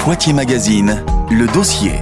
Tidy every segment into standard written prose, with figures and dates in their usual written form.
Poitiers Magazine, le dossier.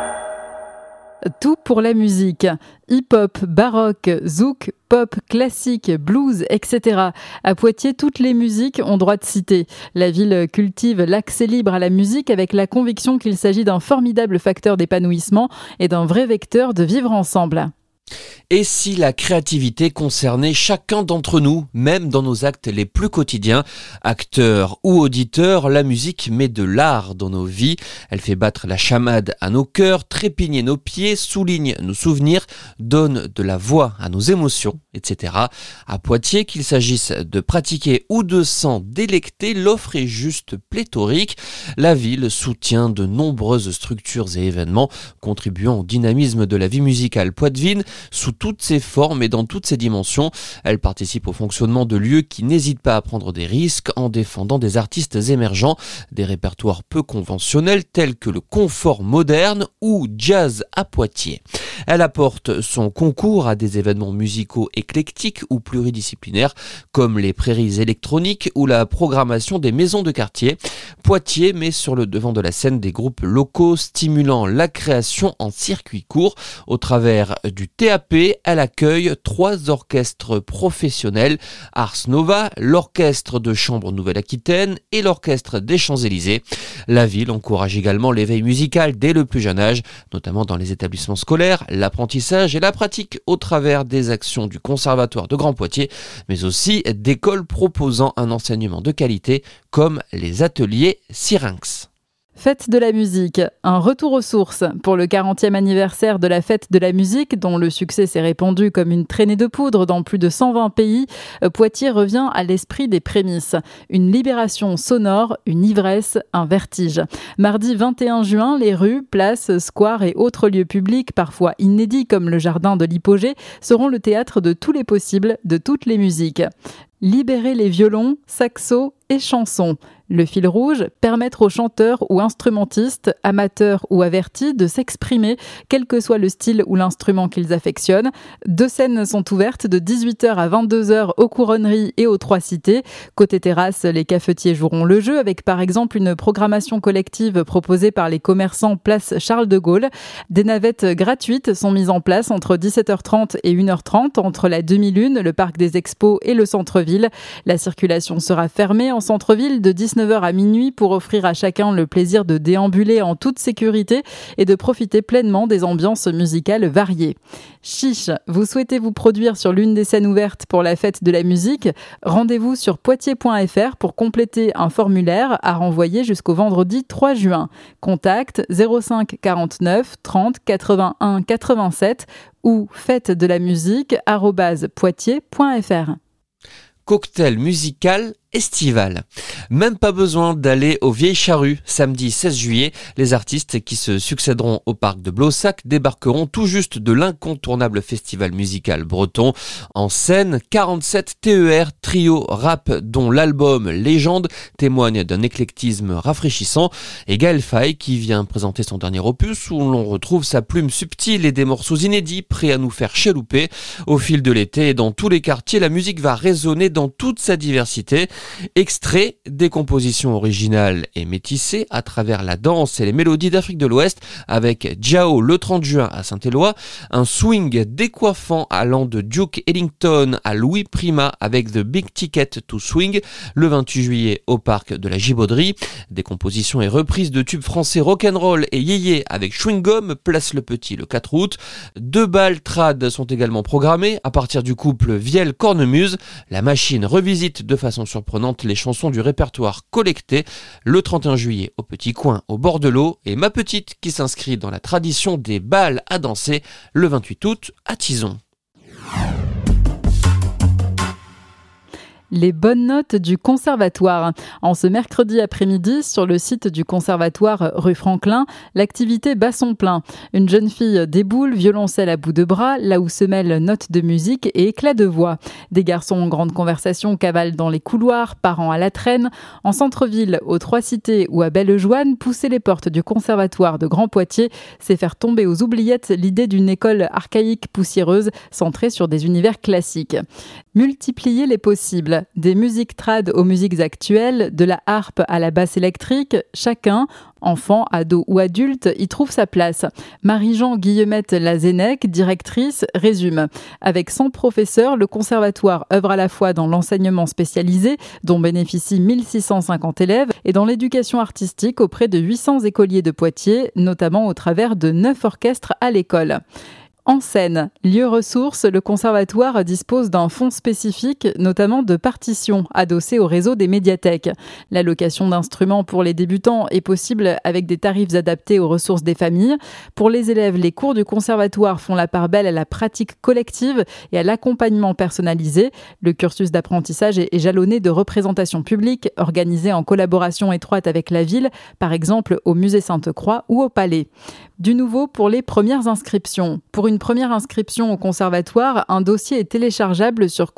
Tout pour la musique. Hip-hop, baroque, zouk, pop, classique, blues, etc. À Poitiers, toutes les musiques ont droit de citer. La ville cultive l'accès libre à la musique avec la conviction qu'il s'agit d'un formidable facteur d'épanouissement et d'un vrai vecteur de vivre ensemble. Et si la créativité concernait chacun d'entre nous, même dans nos actes les plus quotidiens, acteurs ou auditeurs, la musique met de l'art dans nos vies. Elle fait battre la chamade à nos cœurs, trépigner nos pieds, souligne nos souvenirs, donne de la voix à nos émotions, etc. À Poitiers, qu'il s'agisse de pratiquer ou de s'en délecter, l'offre est juste pléthorique. La ville soutient de nombreuses structures et événements contribuant au dynamisme de la vie musicale poitevine sous toutes ses formes et dans toutes ses dimensions. Elle participe au fonctionnement de lieux qui n'hésitent pas à prendre des risques en défendant des artistes émergents, des répertoires peu conventionnels tels que le confort moderne ou jazz à Poitiers. Elle apporte son concours à des événements musicaux éclectiques ou pluridisciplinaires comme les prairies électroniques ou la programmation des maisons de quartier. Poitiers met sur le devant de la scène des groupes locaux stimulant la création en circuit court. Au travers du TAP, elle accueille 3 orchestres professionnels, Ars Nova, l'Orchestre de Chambre Nouvelle-Aquitaine et l'Orchestre des Champs-Élysées. La ville encourage également l'éveil musical dès le plus jeune âge, notamment dans les établissements scolaires, l'apprentissage et la pratique au travers des actions du Conservatoire de Grand Poitiers, mais aussi d'écoles proposant un enseignement de qualité comme les ateliers Syrinx. Fête de la musique, un retour aux sources. Pour le 40e anniversaire de la Fête de la musique, dont le succès s'est répandu comme une traînée de poudre dans plus de 120 pays, Poitiers revient à l'esprit des prémices. Une libération sonore, une ivresse, un vertige. Mardi 21 juin, les rues, places, squares et autres lieux publics, parfois inédits comme le jardin de l'Hypogée, seront le théâtre de tous les possibles, de toutes les musiques. Libérer les violons, saxos et chansons. Le fil rouge, permettre aux chanteurs ou instrumentistes, amateurs ou avertis, de s'exprimer, quel que soit le style ou l'instrument qu'ils affectionnent. 2 scènes sont ouvertes de 18h à 22h aux Couronneries et aux 3 Cités. Côté terrasse, les cafetiers joueront le jeu avec par exemple une programmation collective proposée par les commerçants place Charles de Gaulle. Des navettes gratuites sont mises en place entre 17h30 et 1h30 entre la demi-lune, le parc des expos et le centre-ville. La circulation sera fermée en centre-ville de 19h à minuit pour offrir à chacun le plaisir de déambuler en toute sécurité et de profiter pleinement des ambiances musicales variées. Chiche, vous souhaitez vous produire sur l'une des scènes ouvertes pour la Fête de la musique ? Rendez-vous sur poitiers.fr pour compléter un formulaire à renvoyer jusqu'au vendredi 3 juin. Contact 05 49 30 81 87 ou fête-de-la-musique@poitiers.fr. Cocktail musical estival. Même pas besoin d'aller aux Vieilles Charrues. Samedi 16 juillet, les artistes qui se succéderont au parc de Blossac débarqueront tout juste de l'incontournable festival musical breton. En scène, 47 TER, trio rap dont l'album Légende témoigne d'un éclectisme rafraîchissant, et Gaël Faye qui vient présenter son dernier opus où l'on retrouve sa plume subtile et des morceaux inédits prêts à nous faire chalouper. Au fil de l'été et dans tous les quartiers, la musique va résonner dans toute sa diversité. Extrait des compositions originales et métissées à travers la danse et les mélodies d'Afrique de l'Ouest avec Jao le 30 juin à Saint-Éloi, un swing décoiffant allant de Duke Ellington à Louis Prima avec The Big Ticket to Swing le 28 juillet au parc de la Gibauderie, des compositions et reprises de tubes français rock'n'roll et yéyé avec Chewing Gum, Place le Petit le 4 août. 2 balles trad sont également programmées à partir du couple Vielle-Cornemuse. La machine revisite de façon surprenante les chansons du répertoire collecté le 31 juillet au Petit Coin au bord de l'eau et Ma Petite qui s'inscrit dans la tradition des bals à danser le 28 août à Tizon. Les bonnes notes du conservatoire. En ce mercredi après-midi, sur le site du conservatoire rue Franklin, l'activité bat son plein. Une jeune fille déboule, violoncelle à bout de bras, là où se mêlent notes de musique et éclats de voix. Des garçons en grande conversation cavalent dans les couloirs, parents à la traîne. En centre-ville, aux 3 Cités ou à Bellejoine, pousser les portes du conservatoire de Grand Poitiers, c'est faire tomber aux oubliettes l'idée d'une école archaïque poussiéreuse centrée sur des univers classiques. Multiplier les possibles. ensemble. Des musiques trad aux musiques actuelles, de la harpe à la basse électrique, chacun, enfant, ado ou adulte, y trouve sa place. Marie-Jean Guillemette Lazennec, directrice, résume. Avec 100 professeurs, le conservatoire œuvre à la fois dans l'enseignement spécialisé, dont bénéficient 1650 élèves, et dans l'éducation artistique auprès de 800 écoliers de Poitiers, notamment au travers de 9 orchestres à l'école. En scène, lieu ressource, le conservatoire dispose d'un fonds spécifique, notamment de partitions adossées au réseau des médiathèques. La location d'instruments pour les débutants est possible avec des tarifs adaptés aux ressources des familles. Pour les élèves, les cours du conservatoire font la part belle à la pratique collective et à l'accompagnement personnalisé. Le cursus d'apprentissage est jalonné de représentations publiques organisées en collaboration étroite avec la ville, par exemple au musée Sainte-Croix ou au Palais. Du nouveau pour les premières inscriptions. Pour une première inscription au conservatoire, un dossier est téléchargeable sur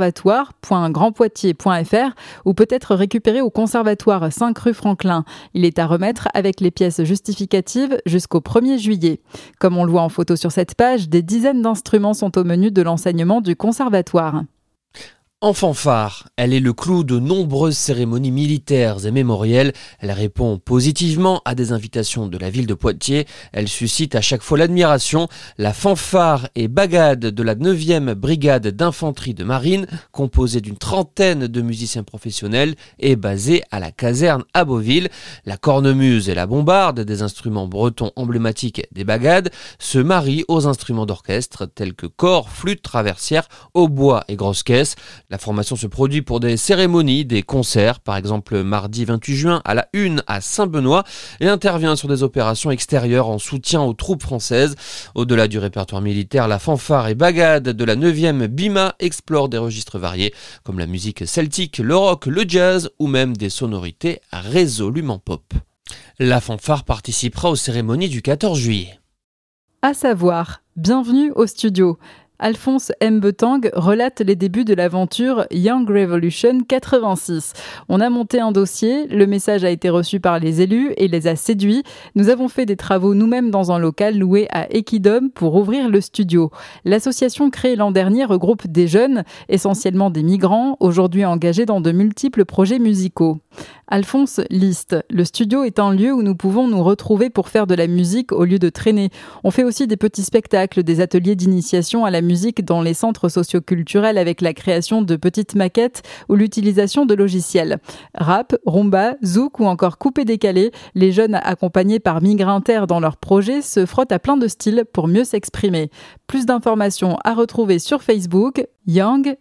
conservatoire.grandpoitiers.fr ou peut être récupéré au conservatoire 5 rue Franklin. Il est à remettre avec les pièces justificatives jusqu'au 1er juillet. Comme on le voit en photo sur cette page, des dizaines d'instruments sont au menu de l'enseignement du conservatoire. En fanfare, elle est le clou de nombreuses cérémonies militaires et mémorielles. Elle répond positivement à des invitations de la ville de Poitiers. Elle suscite à chaque fois l'admiration. La fanfare et bagade de la 9e brigade d'infanterie de marine, composée d'une trentaine de musiciens professionnels, est basée à la caserne à Beauville. La cornemuse et la bombarde, des instruments bretons emblématiques des bagades, se marient aux instruments d'orchestre tels que cor, flûte traversière, hautbois et grosse caisse. La formation se produit pour des cérémonies, des concerts, par exemple mardi 28 juin à la 1 à Saint-Benoît, et intervient sur des opérations extérieures en soutien aux troupes françaises. Au-delà du répertoire militaire, la fanfare et bagade de la 9e BIMA explore des registres variés, comme la musique celtique, le rock, le jazz ou même des sonorités résolument pop. La fanfare participera aux cérémonies du 14 juillet. À savoir, bienvenue au studio. Alphonse Mbetang relate les débuts de l'aventure Young Revolution 86. On a monté un dossier, le message a été reçu par les élus et les a séduits. Nous avons fait des travaux nous-mêmes dans un local loué à Equidom pour ouvrir le studio. L'association créée l'an dernier regroupe des jeunes, essentiellement des migrants, aujourd'hui engagés dans de multiples projets musicaux. Alphonse liste. Le studio est un lieu où nous pouvons nous retrouver pour faire de la musique au lieu de traîner. On fait aussi des petits spectacles, des ateliers d'initiation à la musique dans les centres socioculturels avec la création de petites maquettes ou l'utilisation de logiciels. Rap, rumba, zouk ou encore coupé-décalé, les jeunes accompagnés par Migrinter dans leurs projets se frottent à plein de styles pour mieux s'exprimer. Plus d'informations à retrouver sur Facebook, Young,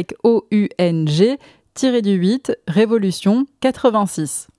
YOUNG, _8, Révolution 86.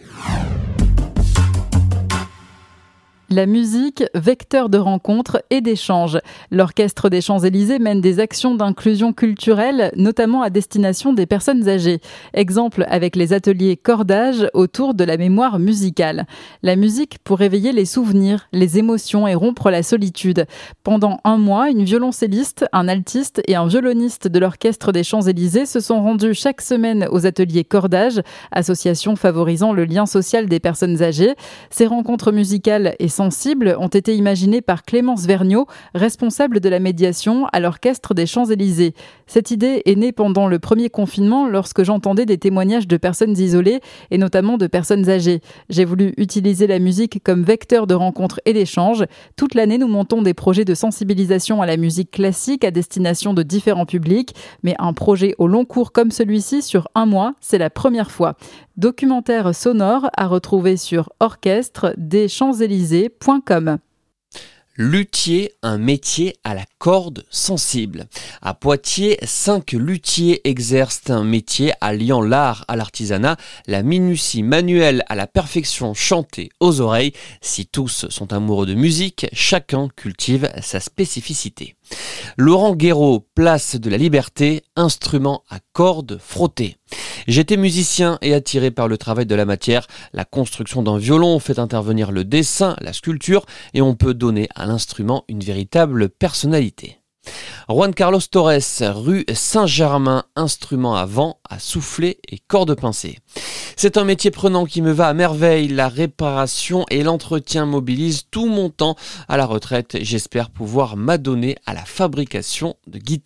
La musique, vecteur de rencontres et d'échanges. L'Orchestre des Champs-Élysées mène des actions d'inclusion culturelle, notamment à destination des personnes âgées. Exemple avec les ateliers cordage autour de la mémoire musicale. La musique pour réveiller les souvenirs, les émotions et rompre la solitude. Pendant un mois, une violoncelliste, un altiste et un violoniste de l'Orchestre des Champs-Élysées se sont rendus chaque semaine aux ateliers cordage, association favorisant le lien social des personnes âgées. Ces rencontres musicales et sensibles ont été imaginées par Clémence Vergniaud, responsable de la médiation à l'Orchestre des Champs-Élysées. Cette idée est née pendant le premier confinement lorsque j'entendais des témoignages de personnes isolées et notamment de personnes âgées. J'ai voulu utiliser la musique comme vecteur de rencontres et d'échanges. Toute l'année, nous montons des projets de sensibilisation à la musique classique à destination de différents publics, mais un projet au long cours comme celui-ci sur un mois, c'est la première fois. Documentaire sonore à retrouver sur orchestre-des-champs-élysées.com. Luthier, un métier à la corde sensible. À Poitiers, 5 luthiers exercent un métier alliant l'art à l'artisanat, la minutie manuelle à la perfection chantée aux oreilles. Si tous sont amoureux de musique, chacun cultive sa spécificité. Laurent Guéraud, place de la Liberté, instrument à cordes frottées. J'étais musicien et attiré par le travail de la matière. La construction d'un violon fait intervenir le dessin, la sculpture, et on peut donner à l'instrument une véritable personnalité. Juan Carlos Torres, rue Saint-Germain, instrument à vent, à souffler et cordes pincées. C'est un métier prenant qui me va à merveille. La réparation et l'entretien mobilisent tout mon temps. À la retraite, j'espère pouvoir m'adonner à la fabrication de guitares.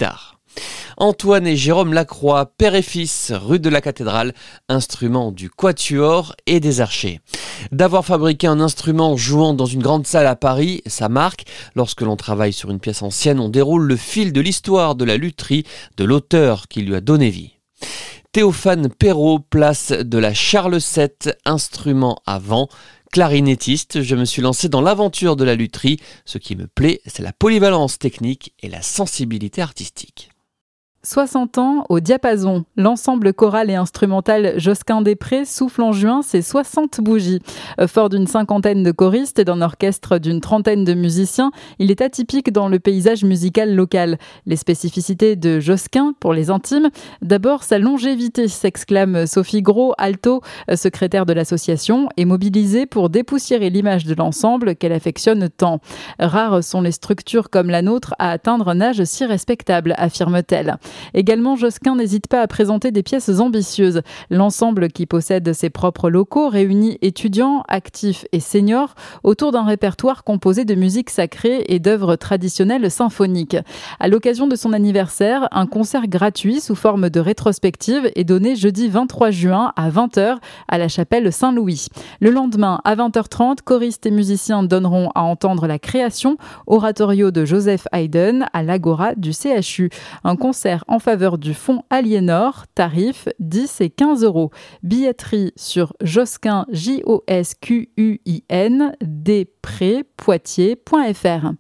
Antoine et Jérôme Lacroix, père et fils, rue de la Cathédrale, instrument du quatuor et des archers. D'avoir fabriqué un instrument jouant dans une grande salle à Paris, ça marque. Lorsque l'on travaille sur une pièce ancienne, on déroule le fil de l'histoire de la lutherie de l'auteur qui lui a donné vie. Théophane Perrault, place de la Charles VII, instrument à vent. Clarinettiste, je me suis lancé dans l'aventure de la lutherie. Ce qui me plaît, c'est la polyvalence technique et la sensibilité artistique. 60 ans au diapason. L'ensemble choral et instrumental Josquin-des-Prés souffle en juin ses 60 bougies. Fort d'une cinquantaine de choristes et d'un orchestre d'une trentaine de musiciens, il est atypique dans le paysage musical local. Les spécificités de Josquin, pour les intimes, d'abord sa longévité, s'exclame Sophie Gros, alto, secrétaire de l'association, et mobilisée pour dépoussiérer l'image de l'ensemble qu'elle affectionne tant. Rares sont les structures comme la nôtre à atteindre un âge si respectable, affirme-t-elle. Également, Josquin n'hésite pas à présenter des pièces ambitieuses. L'ensemble, qui possède ses propres locaux, réunit étudiants, actifs et seniors autour d'un répertoire composé de musique sacrée et d'œuvres traditionnelles symphoniques. À l'occasion de son anniversaire, un concert gratuit sous forme de rétrospective est donné jeudi 23 juin à 20h à la chapelle Saint-Louis. Le lendemain, à 20h30, choristes et musiciens donneront à entendre la création oratorio de Joseph Haydn à l'Agora du CHU. Un concert en faveur du fonds Aliénor, tarifs 10 et 15 €. Billetterie sur Josquin, JOSQUIN, Poitiers.fr.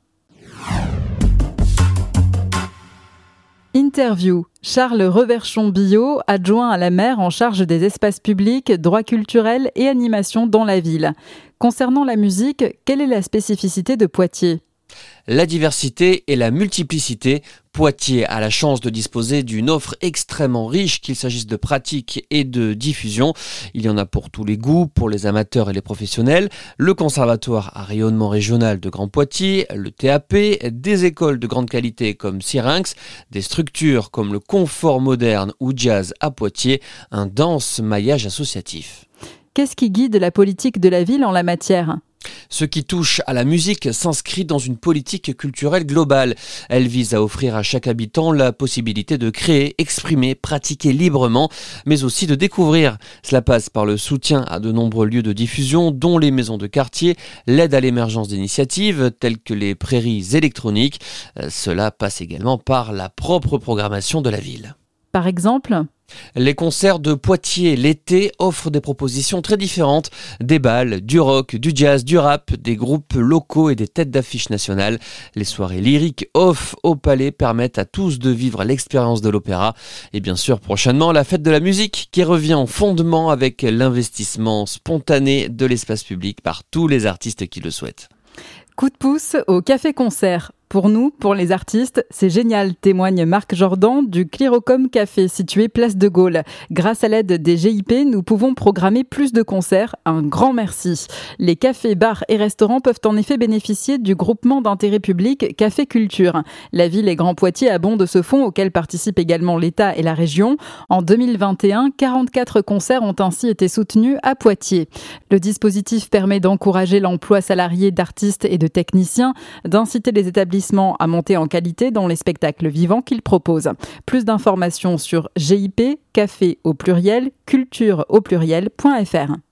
Interview. Charles Reverchon-Billot, adjoint à la maire en charge des espaces publics, droits culturels et animation dans la ville. Concernant la musique, quelle est la spécificité de Poitiers ? La diversité et la multiplicité. Poitiers a la chance de disposer d'une offre extrêmement riche, qu'il s'agisse de pratique et de diffusion. Il y en a pour tous les goûts, pour les amateurs et les professionnels. Le conservatoire à rayonnement régional de Grand Poitiers, le TAP, des écoles de grande qualité comme Syrinx, des structures comme le Confort Moderne ou Jazz à Poitiers, un dense maillage associatif. Qu'est-ce qui guide la politique de la ville en la matière ? Ce qui touche à la musique s'inscrit dans une politique culturelle globale. Elle vise à offrir à chaque habitant la possibilité de créer, exprimer, pratiquer librement, mais aussi de découvrir. Cela passe par le soutien à de nombreux lieux de diffusion, dont les maisons de quartier, l'aide à l'émergence d'initiatives telles que les prairies électroniques. Cela passe également par la propre programmation de la ville. Par exemple ? Les concerts de Poitiers l'été offrent des propositions très différentes, des bals, du rock, du jazz, du rap, des groupes locaux et des têtes d'affiche nationales. Les soirées lyriques off au Palais permettent à tous de vivre l'expérience de l'opéra. Et bien sûr, prochainement, la fête de la musique qui revient en fondement avec l'investissement spontané de l'espace public par tous les artistes qui le souhaitent. Coup de pouce au café-concert. Pour nous, pour les artistes, c'est génial, témoigne Marc Jordan du Clyrocom Café situé place de Gaulle. Grâce à l'aide des GIP, nous pouvons programmer plus de concerts. Un grand merci. Les cafés, bars et restaurants peuvent en effet bénéficier du groupement d'intérêt public Café Culture. La ville et Grand Poitiers abondent ce fonds auquel participent également l'État et la région. En 2021, 44 concerts ont ainsi été soutenus à Poitiers. Le dispositif permet d'encourager l'emploi salarié d'artistes et de techniciens, d'inciter les établissements à monter en qualité dans les spectacles vivants qu'ils proposent. Plus d'informations sur GIP, café au pluriel, culture au pluriel.fr.